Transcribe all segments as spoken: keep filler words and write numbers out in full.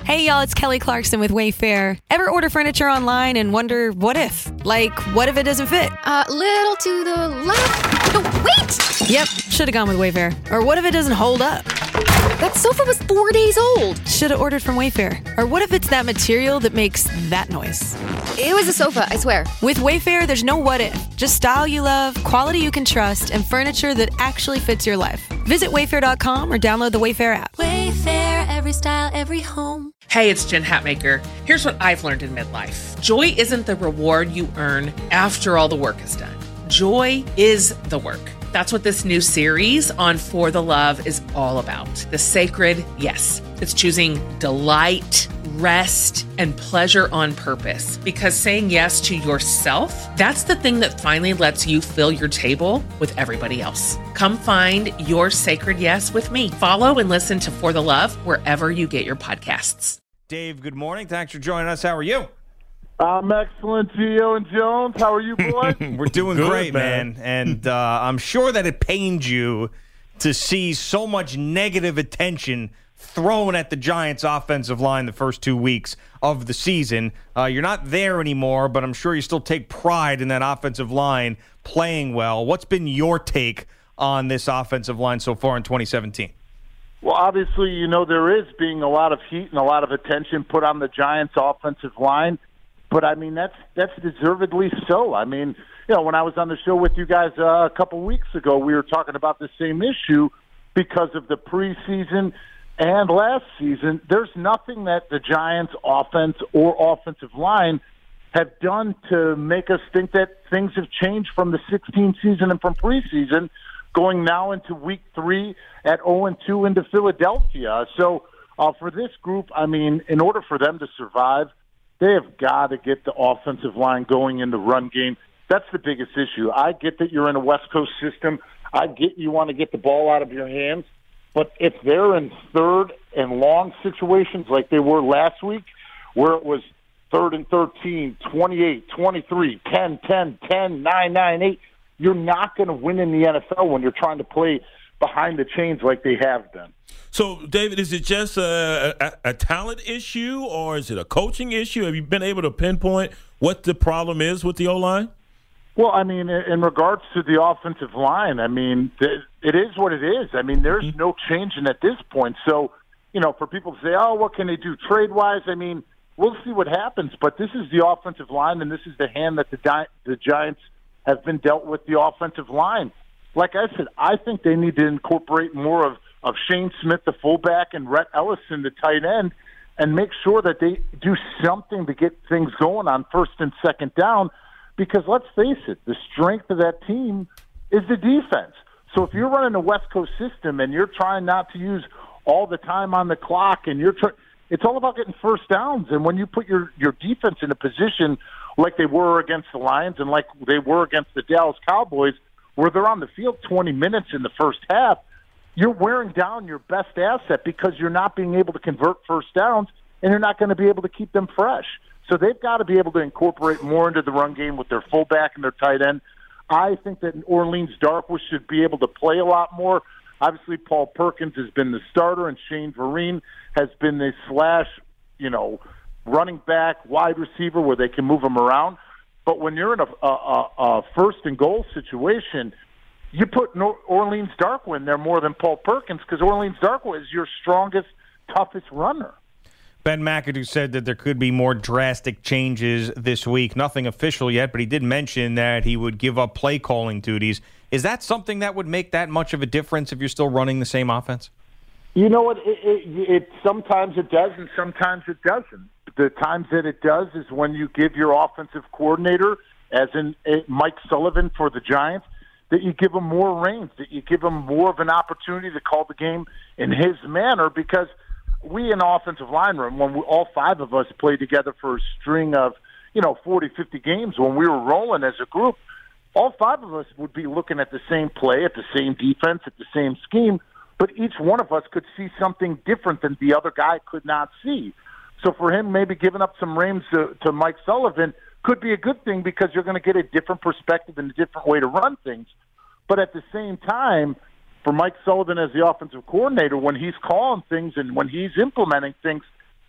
Hey, y'all, it's Kelly Clarkson with Wayfair. Ever order furniture online and wonder, what if? Like, what if it doesn't fit? A uh, little to the left. No, wait! Yep, should have gone with Wayfair. Or what if it doesn't hold up? That sofa was four days old. Should have ordered from Wayfair. Or what if it's that material that makes that noise? It was a sofa, I swear. With Wayfair, there's no what if. Just style you love, quality you can trust, and furniture that actually fits your life. Visit wayfair dot com or download the Wayfair app. Wayfair, every style, every home. Hey, it's Jen Hatmaker. Here's what I've learned in midlife. Joy isn't the reward you earn after all the work is done. Joy is the work. That's what this new series on For the Love is all about. The sacred yes. It's choosing delight, rest, and pleasure on purpose. Because saying yes to yourself, that's the thing that finally lets you fill your table with everybody else. Come find your sacred yes with me. Follow and listen to For the Love wherever you get your podcasts. Dave, good morning. Thanks for joining us. How are you? I'm excellent, Gio and Jones. How are you, boys? We're doing Good, great, man. man. And uh, I'm sure that it pained you to see so much negative attention thrown at the Giants' offensive line the first two weeks of the season. Uh, you're not there anymore, but I'm sure you still take pride in that offensive line playing well. What's been your take on this offensive line so far in twenty seventeen? Well, obviously, you know, there is being a lot of heat and a lot of attention put on the Giants' offensive line. But, I mean, that's that's deservedly so. I mean, you know, when I was on the show with you guys uh, a couple weeks ago, we were talking about the same issue because of the preseason and last season. There's nothing that the Giants' offense or offensive line have done to make us think that things have changed from the sixteen season and from preseason going now into week three at oh and two into Philadelphia. So uh, for this group, I mean, in order for them to survive, they have got to get the offensive line going in the run game. That's the biggest issue. I get that you're in a West Coast system. I get you want to get the ball out of your hands. But if they're in third and long situations like they were last week, where it was third and thirteen, twenty-eight, twenty-three, ten, ten, ten, nine, nine, eight, you're not going to win in the N F L when you're trying to play behind the chains like they have been. So, David, is it just a, a, a talent issue or is it a coaching issue? Have you been able to pinpoint what the problem is with the O-line? Well, I mean, in regards to the offensive line, I mean, it is what it is. I mean, there's no changing at this point. So, you know, for people to say, oh, what can they do trade-wise? I mean, we'll see what happens. But this is the offensive line, and this is the hand that the, Di- the Giants have been dealt with the offensive line. Like I said, I think they need to incorporate more of, of Shane Smith, the fullback, and Rhett Ellison, the tight end, and make sure that they do something to get things going on first and second down. Because let's face it, the strength of that team is the defense. So if you're running a West Coast system and you're trying not to use all the time on the clock, and you're try- it's all about getting first downs. And when you put your, your defense in a position like they were against the Lions and like they were against the Dallas Cowboys, where they're on the field twenty minutes in the first half, you're wearing down your best asset because you're not being able to convert first downs and you're not going to be able to keep them fresh. So they've got to be able to incorporate more into the run game with their fullback and their tight end. I think that Orleans Darkwa should be able to play a lot more. Obviously, Paul Perkins has been the starter, and Shane Vereen has been the slash, you know, running back, wide receiver where they can move him around. But when you're in a, a, a first and goal situation, you put Orleans Darkwa in there more than Paul Perkins because Orleans Darkwa is your strongest, toughest runner. Ben McAdoo said that there could be more drastic changes this week. Nothing official yet, but he did mention that he would give up play calling duties. Is that something that would make that much of a difference if you're still running the same offense? You know what? It, it, it sometimes it does, and sometimes it doesn't. The times that it does is when you give your offensive coordinator, as in Mike Sullivan for the Giants, that you give him more reins, that you give him more of an opportunity to call the game in his manner, because we in the offensive line room, when we, all five of us played together for a string of, you know, forty, fifty games, when we were rolling as a group, all five of us would be looking at the same play, at the same defense, at the same scheme, but each one of us could see something different than the other guy could not see. So for him, maybe giving up some reins to, to Mike Sullivan could be a good thing because you're going to get a different perspective and a different way to run things. But at the same time, for Mike Sullivan as the offensive coordinator, when he's calling things and when he's implementing things,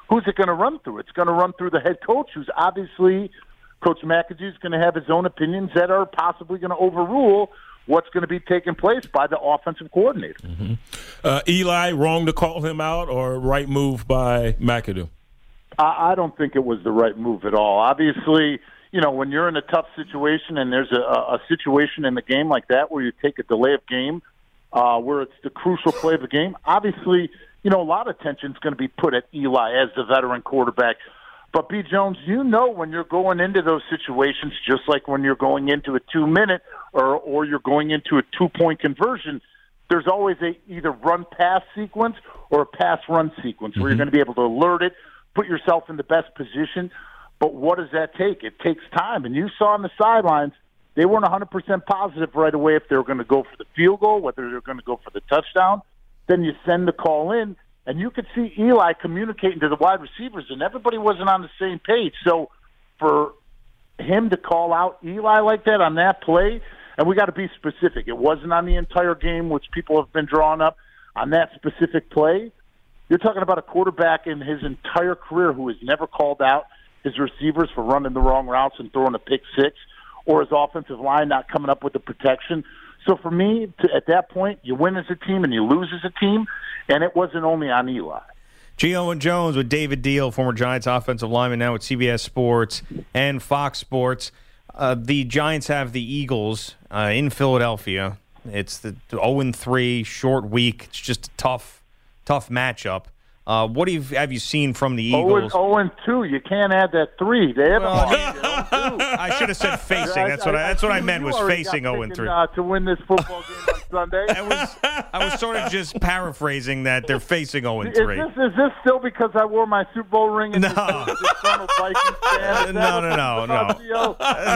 who's it going to run through? It's going to run through the head coach, who's obviously Coach McAdoo is going to have his own opinions that are possibly going to overrule what's going to be taking place by the offensive coordinator. Mm-hmm. Uh, Eli, wrong to call him out, or right move by McAdoo? I, I don't think it was the right move at all. Obviously, you know, when you're in a tough situation and there's a, a situation in the game like that where you take a delay of game, uh, where it's the crucial play of the game, obviously, you know, a lot of attention is going to be put at Eli as the veteran quarterback. But, B. Jones, you know when you're going into those situations, just like when you're going into a two-minute or, or you're going into a two-point conversion, there's always a either run-pass sequence or a pass-run sequence where mm-hmm. you're going to be able to alert it, put yourself in the best position. But what does that take? It takes time. And you saw on the sidelines, they weren't one hundred percent positive right away if they were going to go for the field goal, whether they were going to go for the touchdown. Then you send the call in, and you could see Eli communicating to the wide receivers, and everybody wasn't on the same page. So for him to call out Eli like that on that play, and we got to be specific. It wasn't on the entire game, which people have been drawing up. On that specific play, you're talking about a quarterback in his entire career who has never called out his receivers for running the wrong routes and throwing a pick six, or his offensive line not coming up with the protection. So for me, to, at that point, you win as a team and you lose as a team, and it wasn't only on Eli. Gio and Jones with David Deal, former Giants offensive lineman, now with C B S Sports and Fox Sports. Uh, the Giants have the Eagles uh, in Philadelphia. It's the oh and three short week. It's just a tough, tough matchup. Uh, what do you, have you seen from the Eagles? oh and two. You can't add that three. They haven't well, won I should have said facing. That's what I, that's what I meant was facing oh and three. Uh, to win this football game on Sunday. I was I was sort of just paraphrasing that they're facing oh and three. Is this, is this still because I wore my Super Bowl ring? And no. The Vikings fan? no, no, no, no.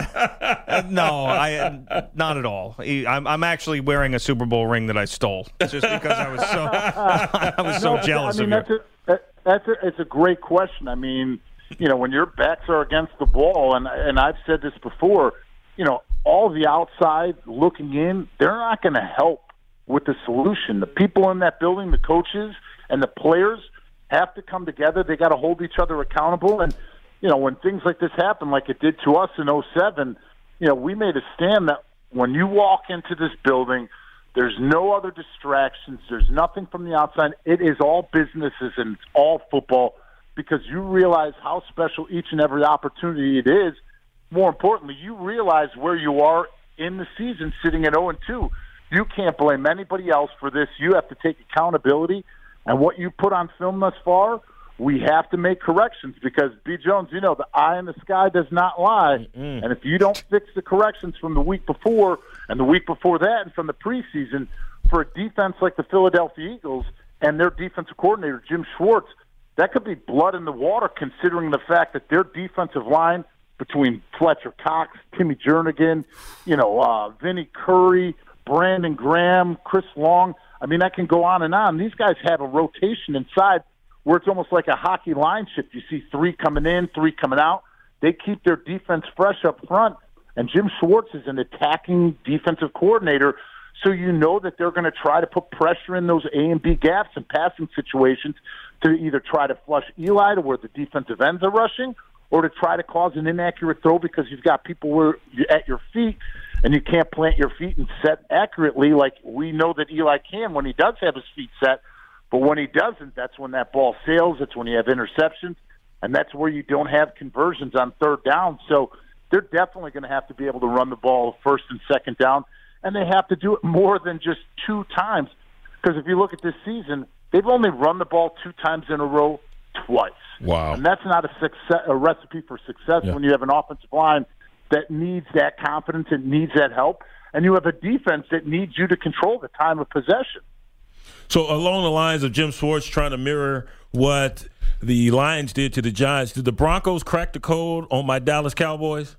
uh, no, I not at all. I'm I'm actually wearing a Super Bowl ring that I stole just because I was so I was so no, jealous I mean, of you. That's a, that's a, it's a great question. I mean, you know, when your backs are against the ball, and and I've said this before, you know, all the outside looking in, they're not going to help with the solution. The people in that building, the coaches and the players have to come together. They got to hold each other accountable. And, you know, when things like this happen, like it did to us in oh seven, you know, we made a stand that when you walk into this building, there's no other distractions. There's nothing from the outside. It is all businesses and it's all football because you realize how special each and every opportunity it is. More importantly, you realize where you are in the season sitting at oh and two. You can't blame anybody else for this. You have to take accountability. And what you put on film thus far, we have to make corrections because, B. Jones, you know, the eye in the sky does not lie. Mm-mm. And if you don't fix the corrections from the week before and the week before that and from the preseason, for a defense like the Philadelphia Eagles and their defensive coordinator, Jim Schwartz, that could be blood in the water considering the fact that their defensive line between Fletcher Cox, Timmy Jernigan, you know, uh, Vinny Curry, Brandon Graham, Chris Long, I mean, I can go on and on. These guys have a rotation inside where it's almost like a hockey line shift. You see three coming in, three coming out. They keep their defense fresh up front, and Jim Schwartz is an attacking defensive coordinator, so you know that they're going to try to put pressure in those A and B gaps and passing situations to either try to flush Eli to where the defensive ends are rushing or to try to cause an inaccurate throw because you've got people where you're at your feet and you can't plant your feet and set accurately like we know that Eli can when he does have his feet set. But when he doesn't, that's when that ball sails. That's when you have interceptions, and that's where you don't have conversions on third down. So they're definitely going to have to be able to run the ball first and second down, and they have to do it more than just two times. Because if you look at this season, they've only run the ball two times in a row twice. Wow. And that's not a, success, a recipe for success yeah. when you have an offensive line that needs that confidence and needs that help, and you have a defense that needs you to control the time of possession. So along the lines of Jim Schwartz trying to mirror what the Lions did to the Giants, did the Broncos crack the code on my Dallas Cowboys?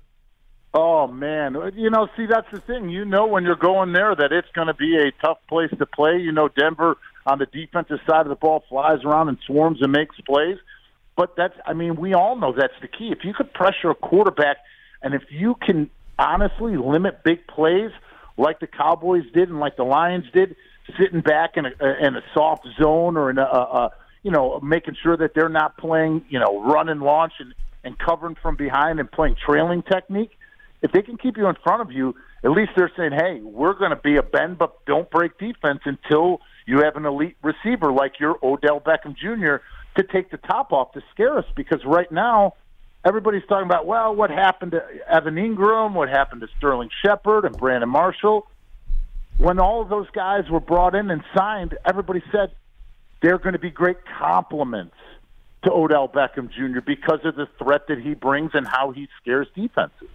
Oh, man. You know, see, that's the thing. You know when you're going there that it's going to be a tough place to play. You know, Denver on the defensive side of the ball flies around and swarms and makes plays. But that's, I mean, we all know that's the key. If you could pressure a quarterback and if you can honestly limit big plays like the Cowboys did and like the Lions did, sitting back in a, in a soft zone or in a, a you know, making sure that they're not playing, you know, run and launch and, and covering from behind and playing trailing technique. If they can keep you in front of you, at least they're saying, hey, we're going to be a bend but don't break defense until you have an elite receiver like your Odell Beckham Junior to take the top off to scare us. Because right now, everybody's talking about, well, what happened to Evan Ingram, what happened to Sterling Shepard and Brandon Marshall. When all of those guys were brought in and signed, everybody said they're going to be great compliments to Odell Beckham Junior because of the threat that he brings and how he scares defenses.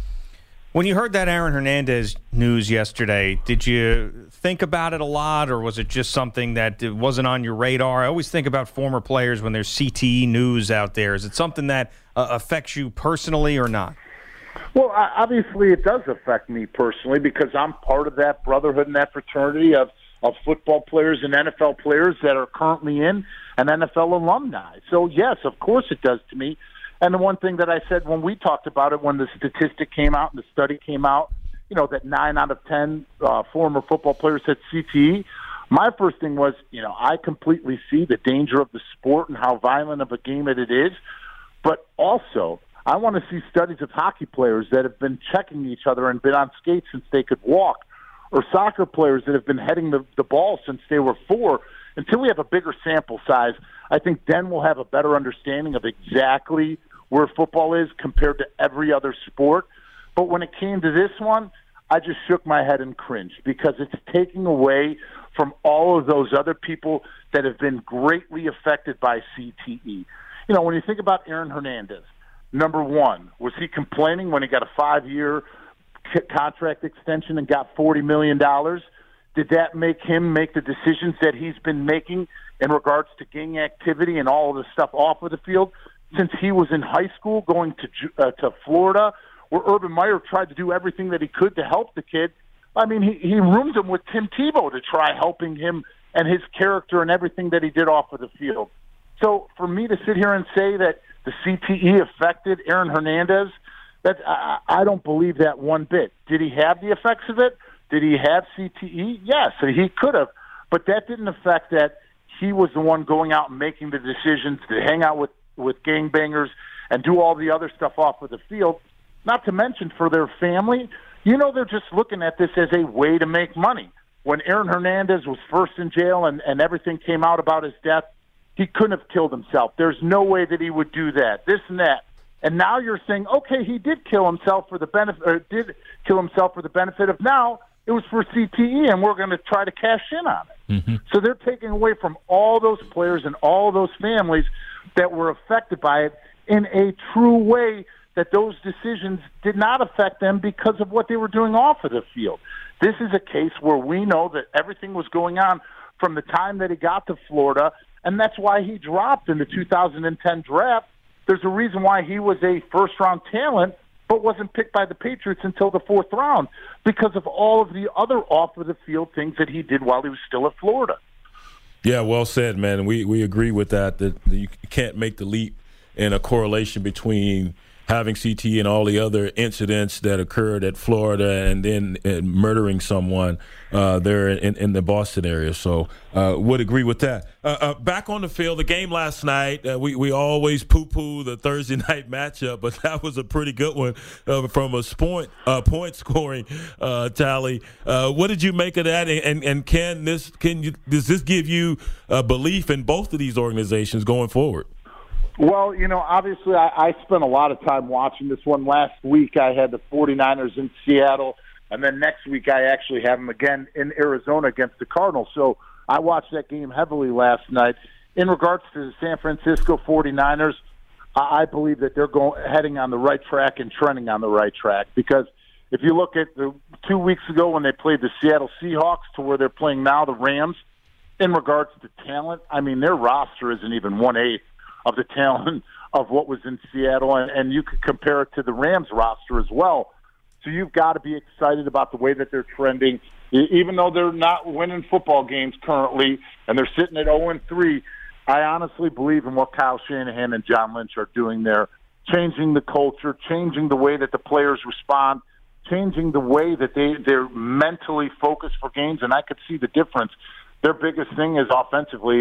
When you heard that Aaron Hernandez news yesterday, did you think about it a lot, or was it just something that wasn't on your radar? I always think about former players when there's C T E news out there. Is it something that uh, affects you personally or not? Well, obviously it does affect me personally because I'm part of that brotherhood and that fraternity of, of football players and N F L players that are currently in and N F L alumni. So, yes, of course it does to me. And the one thing that I said when we talked about it, when the statistic came out and the study came out, you know, that nine out of ten uh, former football players had C T E, my first thing was, you know, I completely see the danger of the sport and how violent of a game it is. But also, I want to see studies of hockey players that have been checking each other and been on skates since they could walk, or soccer players that have been heading the, the ball since they were four. Until we have a bigger sample size, I think then we'll have a better understanding of exactly where football is compared to every other sport. But when it came to this one, I just shook my head and cringed because it's taking away from all of those other people that have been greatly affected by C T E. You know, when you think about Aaron Hernandez, number one, was he complaining when he got a five-year contract extension and got forty million dollars? Did that make him make the decisions that he's been making in regards to gang activity and all of the stuff off of the field since he was in high school going to uh, to Florida, where Urban Meyer tried to do everything that he could to help the kid? I mean, he, he roomed him with Tim Tebow to try helping him and his character and everything that he did off of the field. So for me to sit here and say that the C T E affected Aaron Hernandez, that I, I don't believe that one bit. Did he have the effects of it? Did he have C T E? Yes, he could have. But that didn't affect that he was the one going out and making the decisions to hang out with, with gangbangers and do all the other stuff off of the field. Not to mention for their family, you know, they're just looking at this as a way to make money. When Aaron Hernandez was first in jail and, and everything came out about his death, he couldn't have killed himself. There's no way that he would do that, this and that. And now you're saying, okay, he did kill himself for the benefit, or did kill himself for the benefit of now it was for C T E, and we're going to try to cash in on it. Mm-hmm. So they're taking away from all those players and all those families that were affected by it in a true way that those decisions did not affect them because of what they were doing off of the field. This is a case where we know that everything was going on from the time that he got to Florida, and that's why he dropped in the two thousand ten draft. There's a reason why he was a first-round talent but wasn't picked by the Patriots until the fourth round because of all of the other off-of-the-field things that he did while he was still at Florida. Yeah, well said, man. We we agree with that, that you can't make the leap in a correlation between having C T E and all the other incidents that occurred at Florida and then uh, murdering someone uh, there in, in the Boston area. So uh, would agree with that. Uh, uh, back on the field, the game last night, uh, we, we always poo-poo the Thursday night matchup, but that was a pretty good one uh, from a point, uh, point scoring uh, tally. Uh, what did you make of that? And, and, and can this can you, does this give you uh, belief in both of these organizations going forward? Well, you know, obviously I, I spent a lot of time watching this one. Last week I had the 49ers in Seattle, and then next week I actually have them again in Arizona against the Cardinals. So I watched that game heavily last night. In regards to the San Francisco 49ers, I, I believe that they're going heading on the right track and trending on the right track because if you look at the two weeks ago when they played the Seattle Seahawks to where they're playing now the Rams, in regards to talent, I mean, their roster isn't even one-eighth of the talent of what was in Seattle, and, and you could compare it to the Rams roster as well. So you've got to be excited about the way that they're trending. Even though they're not winning football games currently, and they're sitting at oh and three, I honestly believe in what Kyle Shanahan and John Lynch are doing there, changing the culture, changing the way that the players respond, changing the way that they, they're mentally focused for games, and I could see the difference. Their biggest thing is offensively,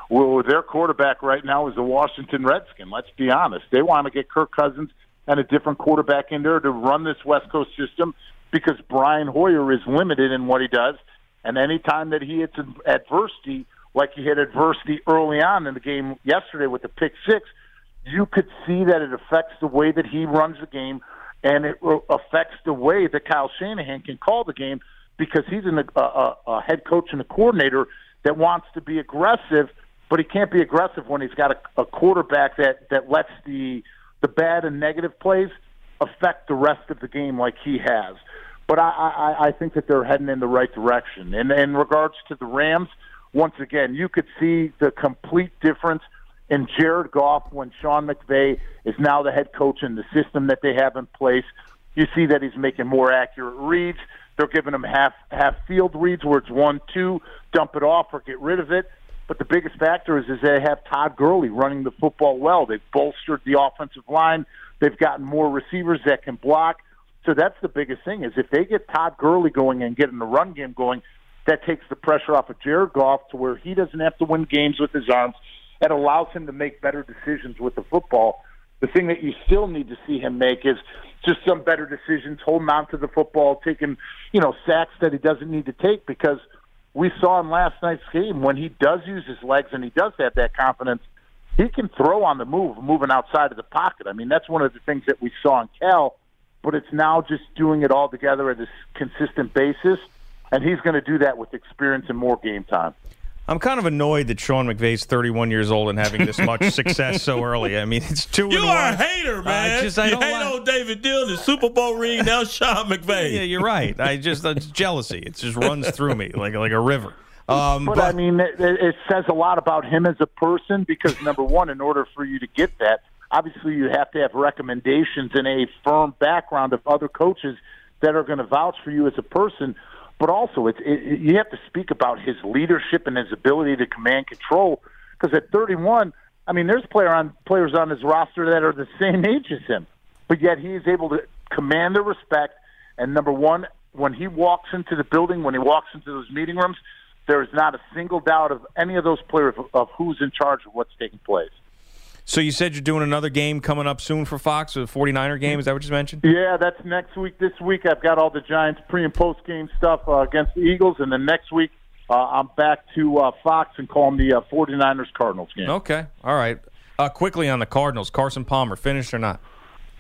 Well, their quarterback right now is the Washington Redskin. Let's be honest. They want to get Kirk Cousins and a different quarterback in there to run this West Coast system because Brian Hoyer is limited in what he does. And any time that he hits adversity, like he hit adversity early on in the game yesterday with the pick six, you could see that it affects the way that he runs the game, and it affects the way that Kyle Shanahan can call the game because he's an, a, a, a head coach and a coordinator that wants to be aggressive, but he can't be aggressive when he's got a, a quarterback that, that lets the the bad and negative plays affect the rest of the game like he has. But I, I, I think that they're heading in the right direction. And in regards to the Rams, once again, you could see the complete difference in Jared Goff when Sean McVay is now the head coach in the system that they have in place. You see that he's making more accurate reads. They're giving him half half field reads where it's one, two, dump it off or get rid of it. But the biggest factor is, is they have Todd Gurley running the football well. They've bolstered the offensive line. They've gotten more receivers that can block. So that's the biggest thing is if they get Todd Gurley going and getting the run game going, that takes the pressure off of Jared Goff to where he doesn't have to win games with his arms. That allows him to make better decisions with the football. The thing that you still need to see him make is just some better decisions, holding on to the football, taking, you know, sacks that he doesn't need to take because we saw in last night's game when he does use his legs and he does have that confidence, he can throw on the move, moving outside of the pocket. I mean, that's one of the things that we saw in Cal, but it's now just doing it all together at a consistent basis, and he's going to do that with experience and more game time. I'm kind of annoyed that Sean McVay's thirty-one years old and having this much success so early. I mean, it's two You and are one. a hater, man. I just, I you don't hate like... on David Dillon, the Super Bowl ring, now Sean McVay. Yeah, you're right. I just it's jealousy. It just runs through me like like a river. Um, but, but I mean, it, it says a lot about him as a person because, number one, in order for you to get that, obviously you have to have recommendations and a firm background of other coaches that are going to vouch for you as a person. But also, it's, it, you have to speak about his leadership and his ability to command control. Because at thirty-one, I mean, there's player on, players on his roster that are the same age as him. But yet he is able to command the respect. And number one, when he walks into the building, when he walks into those meeting rooms, there is not a single doubt of any of those players of, of who's in charge of what's taking place. So you said you're doing another game coming up soon for Fox, a forty-niner game. Is that what you mentioned? Yeah, that's next week. This week I've got all the Giants pre- and post-game stuff uh, against the Eagles, and then next week uh, I'm back to uh, Fox and call them the uh, forty-niners Cardinals game. Okay, all right. Uh, quickly on the Cardinals, Carson Palmer, finished or not?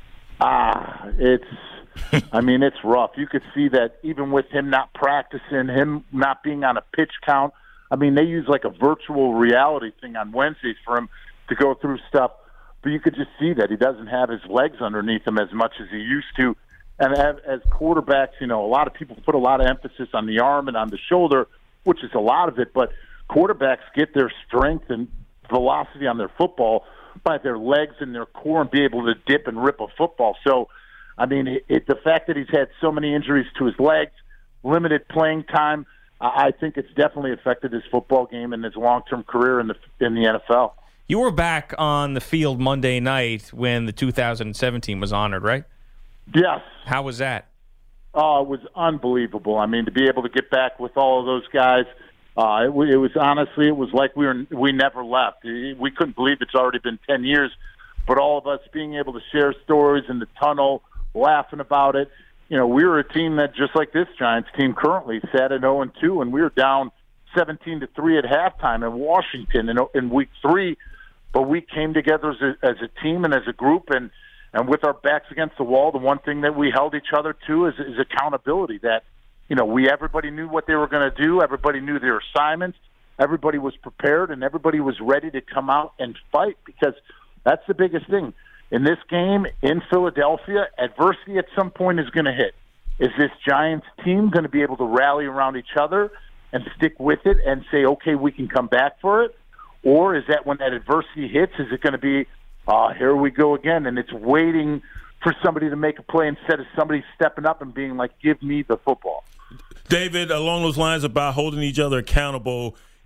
Ah, it's – I mean, it's rough. You could see that even with him not practicing, him not being on a pitch count. I mean, they use like a virtual reality thing on Wednesdays for him to go through stuff, but you could just see that he doesn't have his legs underneath him as much as he used to. And as quarterbacks, you know, a lot of people put a lot of emphasis on the arm and on the shoulder, which is a lot of it, but quarterbacks get their strength and velocity on their football by their legs and their core and be able to dip and rip a football. So, I mean, it, it, the fact that he's had so many injuries to his legs, limited playing time, I think it's definitely affected his football game and his long-term career in the in the N F L. You were back on the field Monday night when the two thousand seventeen was honored, right? Yes. How was that? Oh, it was unbelievable. I mean, to be able to get back with all of those guys, uh, it, it was honestly, it was like we were we never left. We couldn't believe it's already been ten years, but all of us being able to share stories in the tunnel, laughing about it. You know, we were a team that, just like this Giants team currently, sat at oh and two, and we were down seventeen to three at halftime in Washington in, in week three. But we came together as a, as a team and as a group, and, and with our backs against the wall, the one thing that we held each other to is, is accountability. That, you know, we everybody knew what they were going to do. Everybody knew their assignments. Everybody was prepared, and everybody was ready to come out and fight, because that's the biggest thing. In this game, in Philadelphia, adversity at some point is going to hit. Is this Giants team going to be able to rally around each other and stick with it and say, okay, we can come back for it? Or is that when that adversity hits, is it going to be, uh, here we go again, and it's waiting for somebody to make a play instead of somebody stepping up and being like, give me the football? David, along those lines about holding each other accountable,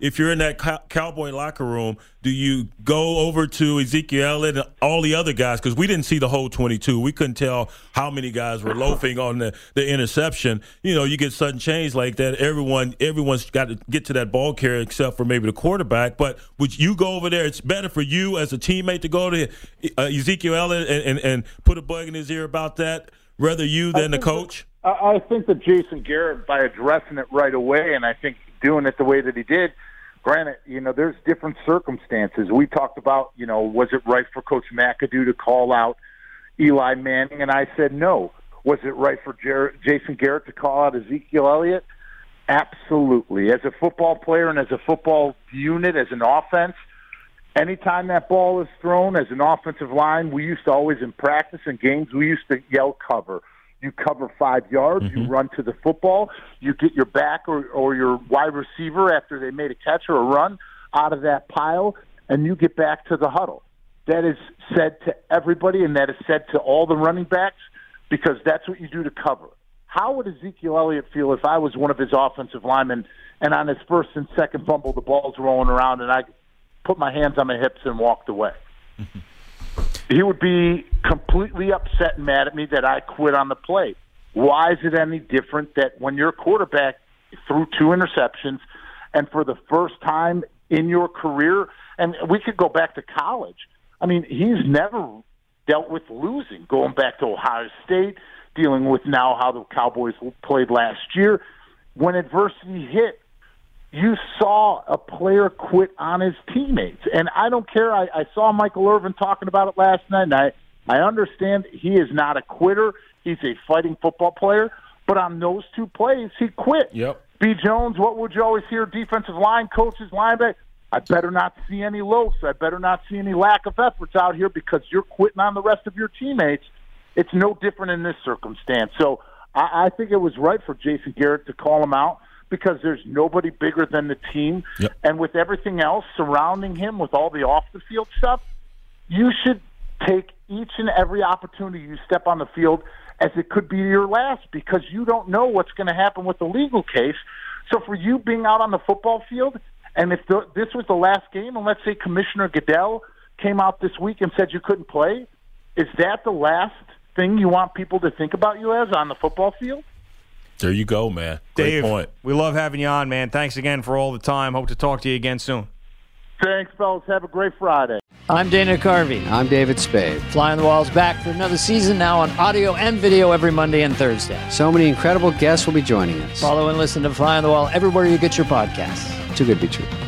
if you're in that cow- Cowboy locker room, do you go over to Ezekiel Elliott and all the other guys? Because we didn't see the whole twenty-two. We couldn't tell how many guys were loafing on the, the interception. You know, you get sudden change like that. Everyone, everyone's got to get to that ball carrier except for maybe the quarterback. But would you go over there? It's better for you as a teammate to go to uh, Ezekiel Elliott and, and, and put a bug in his ear about that, rather you than the coach? That, I think that Jason Garrett, by addressing it right away, and I think doing it the way that he did, granted, you know, there's different circumstances. We talked about, you know, was it right for Coach McAdoo to call out Eli Manning? And I said no. Was it right for Jer- Jason Garrett to call out Ezekiel Elliott? Absolutely. As a football player and as a football unit, as an offense, anytime that ball is thrown as an offensive line, we used to always, in practice and games, we used to yell cover. You cover five yards, mm-hmm. you run to the football, you get your back or, or your wide receiver after they made a catch or a run out of that pile, and you get back to the huddle. That is said to everybody, and that is said to all the running backs, because that's what you do to cover. How would Ezekiel Elliott feel if I was one of his offensive linemen and on his first and second fumble the ball's rolling around and I put my hands on my hips and walked away? Mm-hmm. He would be completely upset and mad at me that I quit on the play. Why is it any different that when your quarterback threw two interceptions and for the first time in your career, and we could go back to college, I mean, he's never dealt with losing, going back to Ohio State, dealing with now how the Cowboys played last year. When adversity hit, you saw a player quit on his teammates. And I don't care. I, I saw Michael Irvin talking about it last night, and I, I understand he is not a quitter. He's a fighting football player. But on those two plays, he quit. Yep. B. Jones, what would you always hear defensive line coaches, linebackers? I better not see any loafs. I better not see any lack of efforts out here because you're quitting on the rest of your teammates. It's no different in this circumstance. So I, I think it was right for Jason Garrett to call him out, because there's nobody bigger than the team. Yep. And with everything else surrounding him, with all the off-the-field stuff, you should take each and every opportunity you step on the field as it could be your last, because you don't know what's going to happen with the legal case. So for you being out on the football field, and if the, this was the last game, and let's say Commissioner Goodell came out this week and said you couldn't play, is that the last thing you want people to think about you as on the football field? There you go, man. Great Dave, point. We love having you on, man. Thanks again for all the time. Hope to talk to you again soon. Thanks, fellas. Have a great Friday. I'm Dana Carvey. I'm David Spade. Fly on the Wall's back for another season, now on audio and video every Monday and Thursday. So many incredible guests will be joining us. Follow and listen to Fly on the Wall everywhere you get your podcasts. Too good to be true.